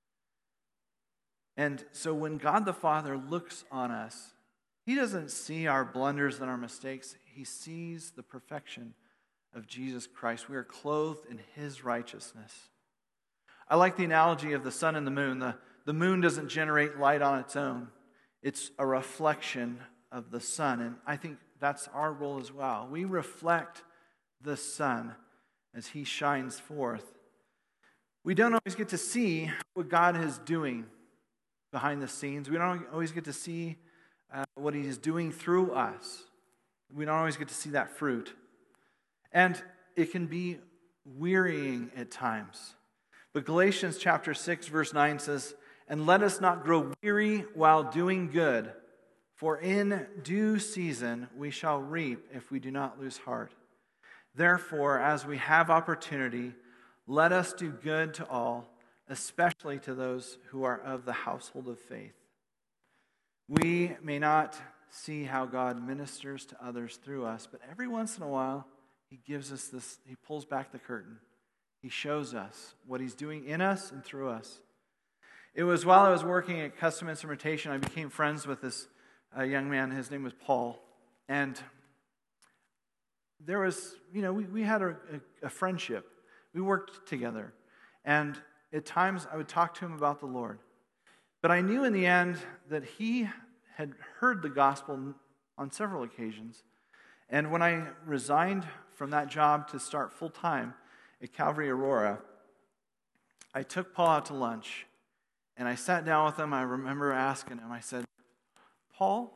And so when God the Father looks on us, He doesn't see our blunders and our mistakes. He sees the perfection of Jesus Christ. We are clothed in His righteousness. I like the analogy of the sun and the moon. The moon doesn't generate light on its own. It's a reflection of the sun. And I think that's our role as well. We reflect the sun as He shines forth. We don't always get to see what God is doing behind the scenes. We don't always get to see what He is doing through us. We don't always get to see that fruit. And it can be wearying at times. But Galatians chapter 6, verse 9 says, And let us not grow weary while doing good, for in due season we shall reap if we do not lose heart. Therefore, as we have opportunity, let us do good to all, especially to those who are of the household of faith. We may not see how God ministers to others through us, but every once in a while, He gives us this, He pulls back the curtain. He shows us what He's doing in us and through us. It was while I was working at Custom Instrumentation, I became friends with this young man. His name was Paul. And there was, we had a friendship. We worked together. And at times I would talk to him about the Lord. But I knew in the end that he had heard the gospel on several occasions. And when I resigned from that job to start full-time at Calvary Aurora, I took Paul out to lunch, and I sat down with him. I remember asking him, I said, Paul,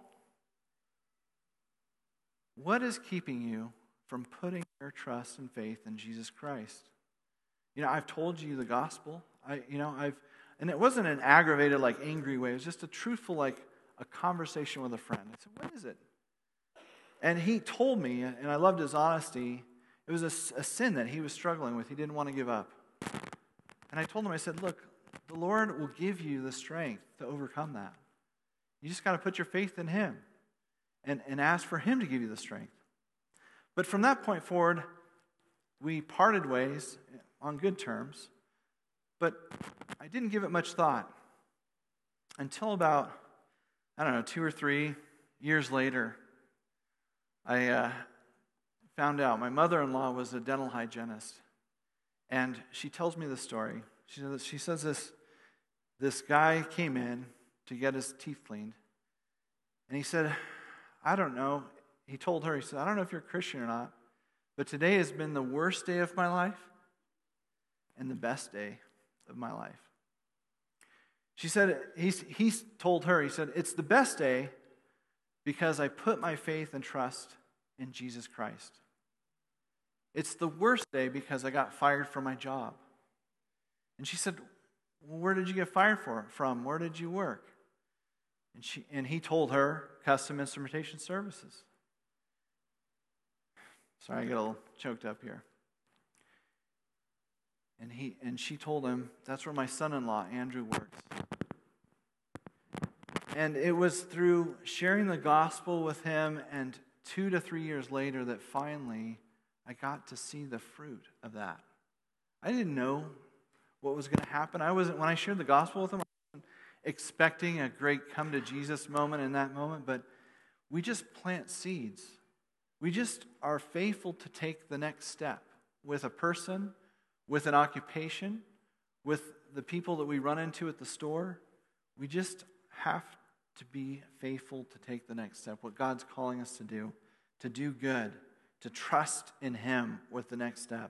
what is keeping you from putting your trust and faith in Jesus Christ? I've told you the gospel. And it wasn't an aggravated, angry way. It was just a truthful, a conversation with a friend. I said, what is it? And he told me, and I loved his honesty, it was a sin that he was struggling with. He didn't want to give up. And I told him, I said, look, the Lord will give you the strength to overcome that. You just got to put your faith in him and ask for him to give you the strength. But from that point forward, we parted ways on good terms, but I didn't give it much thought until about, 2 or 3 years later. I found out my mother-in-law was a dental hygienist, and she tells me the story. She says this guy came in to get his teeth cleaned, and he said, I don't know. He told her, he said, I don't know if you're a Christian or not, but today has been the worst day of my life and the best day of my life. She said, he told her, he said, it's the best day because I put my faith and trust in Jesus Christ. It's the worst day because I got fired from my job. And she said, well, where did you get fired from? Where did you work? And he told her, Custom Instrumentation Services. Sorry, I get a little choked up here. And she told him, that's where my son-in-law, Andrew, works. And it was through sharing the gospel with him and 2 to 3 years later that finally I got to see the fruit of that. I didn't know what was going to happen. When I shared the gospel with him, I wasn't expecting a great come to Jesus moment in that moment, but we just plant seeds. We just are faithful to take the next step with a person, with an occupation, with the people that we run into at the store. We just have to be faithful to take the next step, what God's calling us to do good, to trust in him with the next step.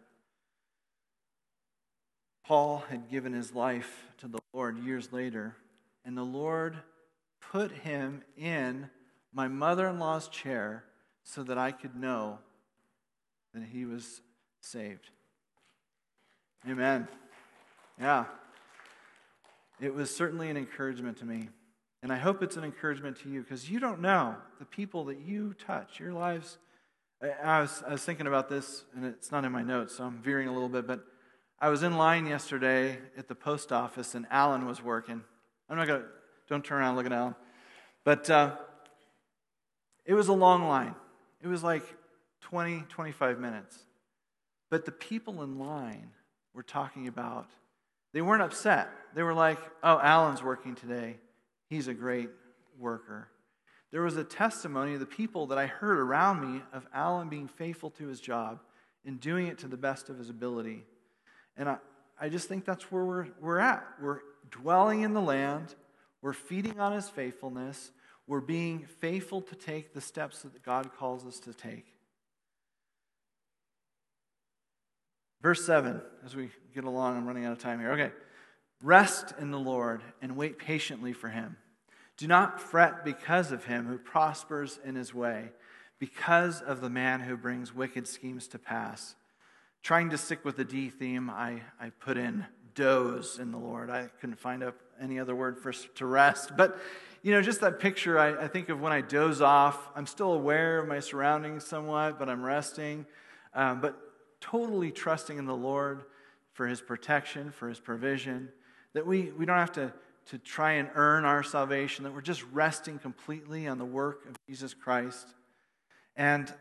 Paul had given his life to the Lord years later, and the Lord put him in my mother-in-law's chair so that I could know that he was saved. Amen. Yeah. It was certainly an encouragement to me. And I hope it's an encouragement to you, because you don't know the people that you touch, your lives. I was thinking about this, and it's not in my notes, so I'm veering a little bit, but I was in line yesterday at the post office, and Alan was working. Don't turn around and look at Alan. But it was a long line. It was like 20, 25 minutes. But the people in line were talking about, they weren't upset. They were like, oh, Alan's working today. He's a great worker. There was a testimony of the people that I heard around me of Alan being faithful to his job and doing it to the best of his ability. And I just think that's where we're at. We're dwelling in the land. We're feeding on his faithfulness. We're being faithful to take the steps that God calls us to take. Verse 7, as we get along, I'm running out of time here. Okay. Rest in the Lord and wait patiently for him. Do not fret because of him who prospers in his way, because of the man who brings wicked schemes to pass. Trying to stick with the D theme, I put in doze in the Lord. I couldn't find up any other word for to rest. But, just that picture, I think of when I doze off. I'm still aware of my surroundings somewhat, but I'm resting. But totally trusting in the Lord for his protection, for his provision. That we don't have to try and earn our salvation, that we're just resting completely on the work of Jesus Christ. And,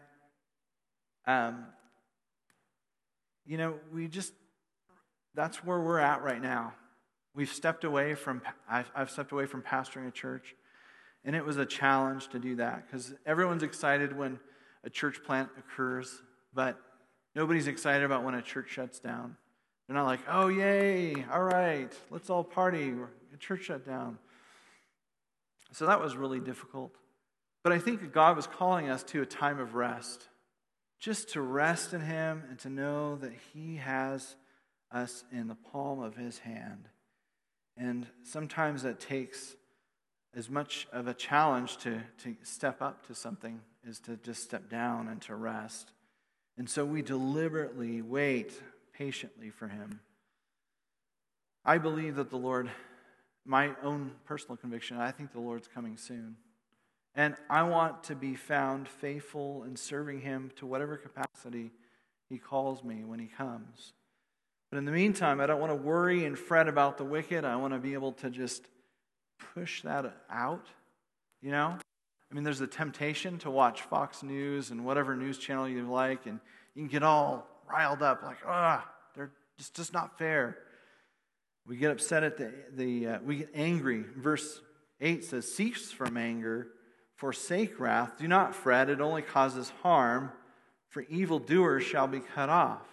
that's where we're at right now. I've stepped away from pastoring a church, and it was a challenge to do that, because everyone's excited when a church plant occurs, but nobody's excited about when a church shuts down. They're not like, oh, yay, all right, let's all party, the church shut down. So that was really difficult. But I think that God was calling us to a time of rest, just to rest in Him and to know that He has us in the palm of His hand. And sometimes that takes as much of a challenge to step up to something as to just step down and to rest. And so we deliberately wait patiently for Him. I believe that the Lord, my own personal conviction, I think the Lord's coming soon. And I want to be found faithful in serving Him to whatever capacity He calls me when He comes. But in the meantime, I don't want to worry and fret about the wicked. I want to be able to just push that out, you know? I mean, there's a temptation to watch Fox News and whatever news channel you like, and you can get all riled up, like, they're just not fair. We get upset at we get angry. Verse 8 says, cease from anger, forsake wrath, do not fret, it only causes harm, for evildoers shall be cut off.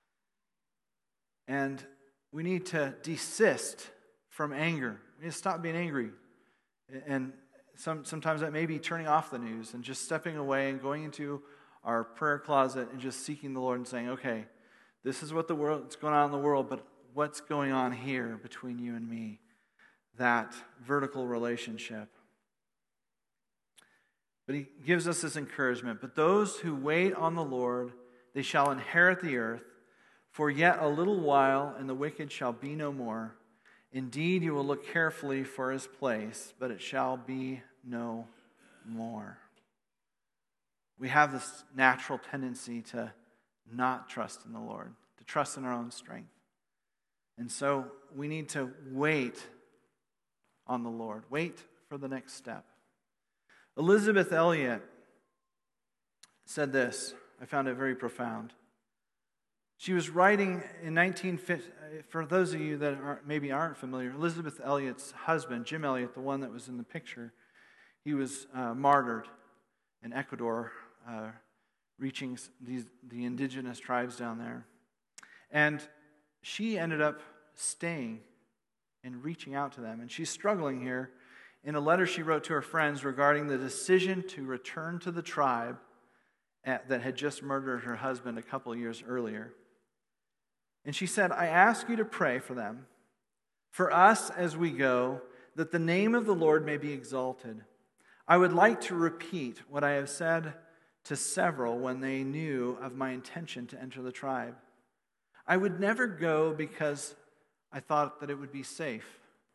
And we need to desist from anger. We need to stop being angry. And sometimes that may be turning off the news and just stepping away and going into our prayer closet and just seeking the Lord and saying, okay, this is what's going on in the world, but what's going on here between you and me? That vertical relationship. But He gives us this encouragement. But those who wait on the Lord, they shall inherit the earth. For yet a little while, and the wicked shall be no more. Indeed, you will look carefully for his place, but it shall be no more. We have this natural tendency to not trust in the Lord, to trust in our own strength. And so we need to wait on the Lord. Wait for the next step. Elisabeth Elliot said this. I found it very profound. She was writing in 1950, for those of you that maybe aren't familiar, Elisabeth Elliot's husband, Jim Elliot, the one that was in the picture, he was martyred in Ecuador, reaching the indigenous tribes down there. And she ended up staying and reaching out to them. And she's struggling here in a letter she wrote to her friends regarding the decision to return to the tribe that had just murdered her husband a couple of years earlier. And she said, I ask you to pray for them, for us as we go, that the name of the Lord may be exalted. I would like to repeat what I have said to several when they knew of my intention to enter the tribe. I would never go because I thought that it would be safe,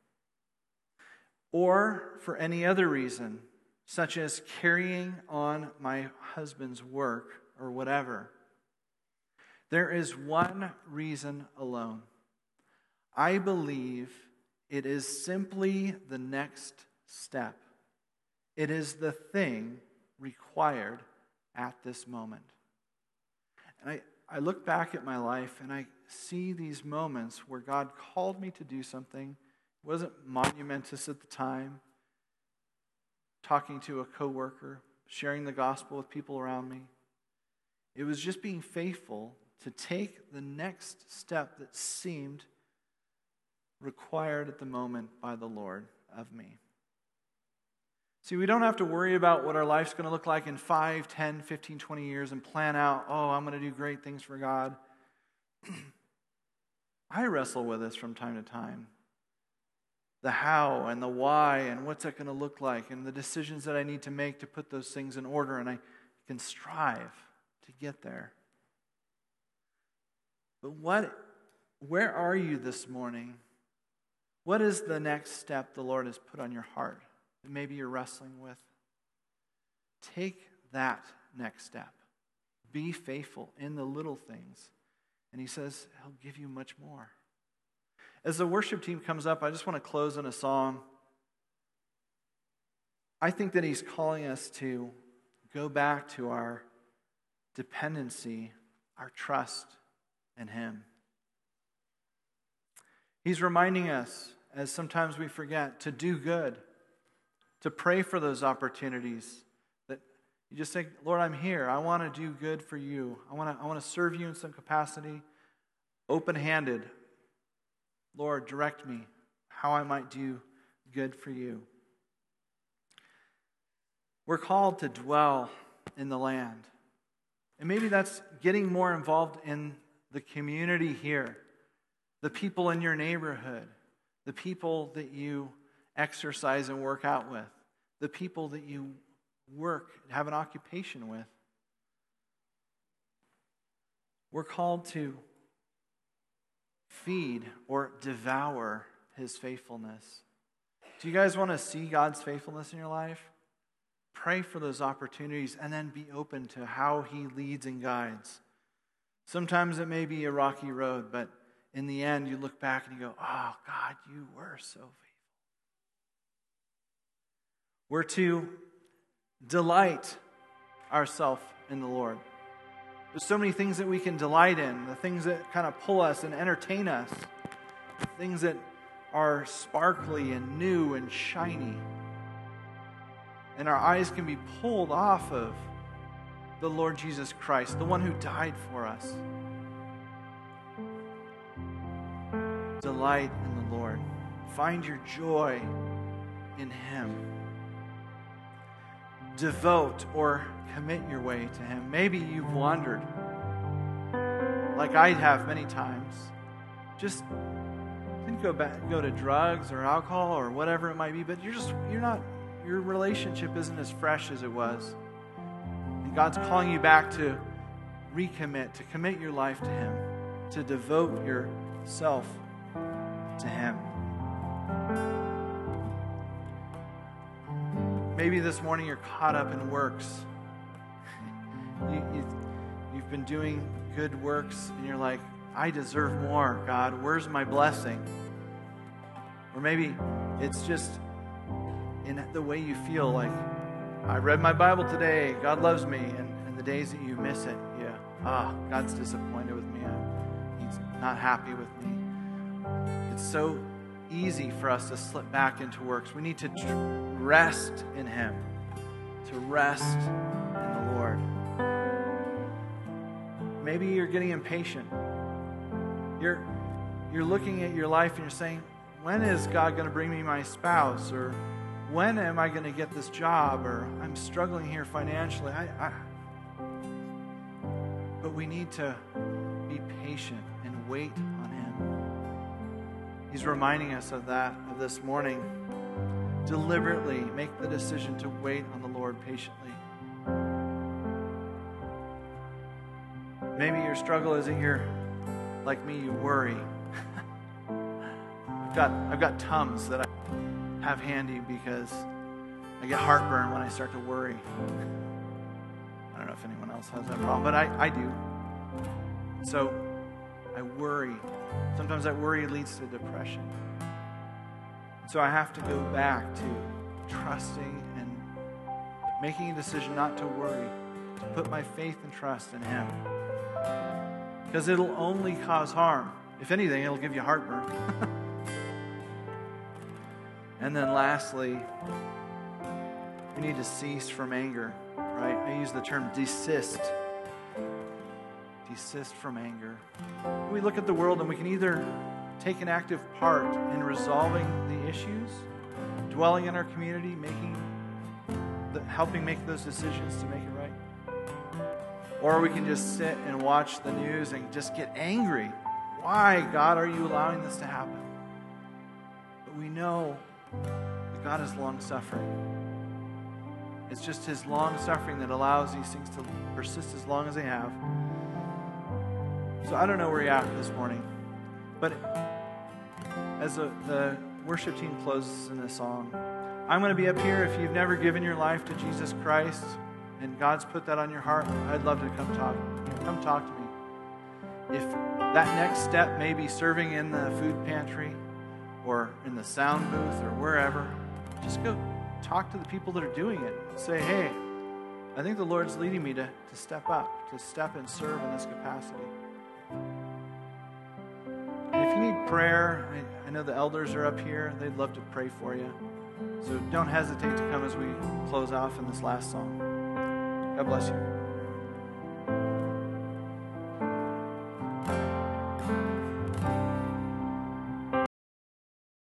or for any other reason, such as carrying on my husband's work or whatever. There is one reason alone. I believe it is simply the next step. It is the thing required at this moment. And I look back at my life and I see these moments where God called me to do something. It wasn't monumentous at the time. Talking to a coworker, sharing the gospel with people around me. It was just being faithful to take the next step that seemed required at the moment by the Lord of me. See, we don't have to worry about what our life's going to look like in 5, 10, 15, 20 years and plan out, I'm going to do great things for God. I wrestle with this from time to time. The how and the why and what's that going to look like and the decisions that I need to make to put those things in order, and I can strive to get there. But where are you this morning? What is the next step the Lord has put on your heart that maybe you're wrestling with? Take that next step. Be faithful in the little things. And He says He'll give you much more. As the worship team comes up, I just want to close in a song. I think that He's calling us to go back to our dependency, our trust in Him. He's reminding us, as sometimes we forget, to do good, to pray for those opportunities. That you just say, Lord, I'm here. I want to do good for you. I want to serve you in some capacity, open-handed, Lord, direct me how I might do good for you. We're called to dwell in the land. And maybe that's getting more involved in the community here, the people in your neighborhood, the people that you exercise and work out with, the people that you work, have an occupation with. We're called to feed or devour His faithfulness. Do you guys want to see God's faithfulness in your life? Pray for those opportunities and then be open to how He leads and guides. Sometimes it may be a rocky road, but in the end you look back and you go, oh God, you were so faithful. We're to delight ourselves in the Lord. There's so many things that we can delight in, the things that kind of pull us and entertain us, the things that are sparkly and new and shiny. And our eyes can be pulled off of the Lord Jesus Christ, the one who died for us. Delight in the Lord. Find your joy in Him. Devote or commit your way to Him. Maybe you've wandered, like I have many times. Just didn't go to drugs or alcohol or whatever it might be, but your relationship isn't as fresh as it was. And God's calling you back to recommit, to commit your life to Him, to devote yourself to Him. Maybe this morning you're caught up in works. You've been doing good works and you're like, I deserve more, God. Where's my blessing? Or maybe it's just in the way you feel, like, I read my Bible today, God loves me, and the days that you miss it, God's disappointed with me. He's not happy with me. It's so easy for us to slip back into works. We need to rest in Him, to rest in the Lord. Maybe you're getting impatient. You're looking at your life and you're saying, when is God going to bring me my spouse? Or when am I going to get this job? Or I'm struggling here financially. But we need to be patient and wait on Him. He's reminding us of this morning. Deliberately make the decision to wait on the Lord patiently. Maybe your struggle is that you're like me, you worry. I've got Tums that I have handy because I get heartburn when I start to worry. I don't know if anyone else has that problem, but I do. So I worry. Sometimes that worry leads to depression. So I have to go back to trusting and making a decision not to worry, to put my faith and trust in Him. Because it'll only cause harm. If anything, it'll give you heartburn. And then lastly, we need to cease from anger, right? I use the term desist. Desist from anger. We look at the world and we can either take an active part in resolving the issues, dwelling in our community, helping make those decisions to make it right. Or we can just sit and watch the news and just get angry. Why, God, are you allowing this to happen? But we know that God is long-suffering. It's just His long-suffering that allows these things to persist as long as they have. So I don't know where you're at this morning, but as the worship team closes in this song, I'm going to be up here. If you've never given your life to Jesus Christ and God's put that on your heart, I'd love to come talk to me. If that next step may be serving in the food pantry or in the sound booth or wherever, just go talk to the people that are doing it. Say, hey, I think the Lord's leading me to step up, to step and serve in this capacity. And if you need prayer, I know the elders are up here. They'd love to pray for you. So don't hesitate to come as we close off in this last song. God bless you.